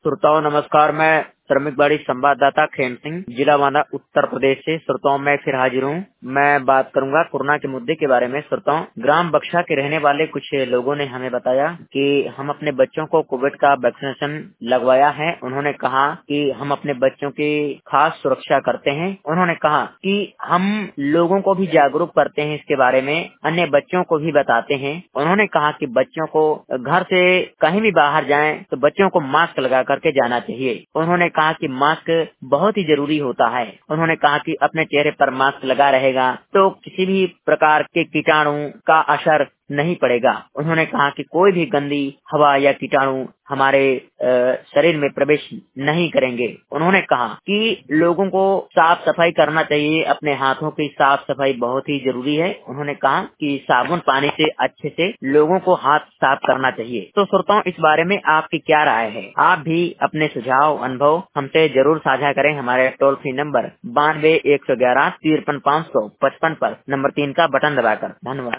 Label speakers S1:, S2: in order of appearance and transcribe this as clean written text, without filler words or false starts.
S1: श्रोताओं नमस्कार। मैं श्रमिकबाड़ी संवाददाता खेम सिंह, जिला बांदा, उत्तर प्रदेश से। श्रोताओं मैं फिर हाजिर हूँ। मैं बात करूंगा कोरोना के मुद्दे के बारे में। श्रोताओं, ग्राम बक्सा के रहने वाले कुछ लोगों ने हमें बताया कि हम अपने बच्चों को कोविड का वैक्सीनेशन लगवाया है। उन्होंने कहा कि हम अपने बच्चों की खास सुरक्षा करते हैं। उन्होंने कहा कि हम लोगों को भी जागरूक करते हैं इसके बारे में, अन्य बच्चों को भी बताते हैं। उन्होंने कहा कि बच्चों को घर से कहीं भी बाहर जाएं तो बच्चों को मास्क लगा करके जाना चाहिए। उन्होंने कहा कि मास्क बहुत ही जरूरी होता है। उन्होंने कहा कि अपने चेहरे पर मास्क लगा रहेगा तो किसी भी प्रकार के कीटाणु का असर नहीं पड़ेगा। उन्होंने कहा कि कोई भी गंदी हवा या कीटाणु हमारे शरीर में प्रवेश नहीं करेंगे। उन्होंने कहा कि लोगों को साफ सफाई करना चाहिए, अपने हाथों की साफ सफाई बहुत ही जरूरी है। उन्होंने कहा कि साबुन पानी से अच्छे से लोगों को हाथ साफ करना चाहिए। तो श्रोताओं, इस बारे में आपकी क्या राय है? आप भी अपने सुझाव अनुभव हमसे जरूर साझा करें। हमारे टोल फ्री नंबर 92 111 53 555 पर नंबर 3 का बटन दबाकर। धन्यवाद।